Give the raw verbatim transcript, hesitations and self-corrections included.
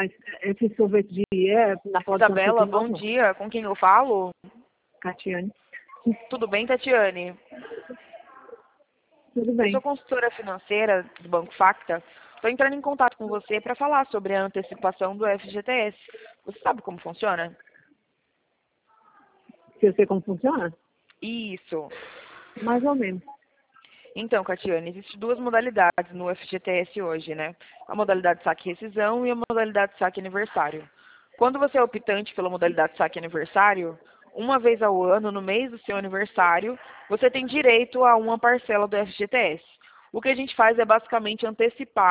Mas esse sorvete de é, pode Isabela, bom dia. Com quem eu falo? Catiane. Tudo bem, Tatiane? Tudo Eu bem. sou consultora financeira do Banco Facta. Estou entrando em contato com você para falar sobre a antecipação do F G T S. Você sabe como funciona? Se eu sei como funciona? Isso. Mais ou menos. Então, Catiane, existem duas modalidades no F G T S hoje, né? A modalidade saque e rescisão e a modalidade saque aniversário. Quando você é optante pela modalidade saque aniversário, uma vez ao ano, no mês do seu aniversário, você tem direito a uma parcela do F G T S. O que a gente faz é basicamente antecipar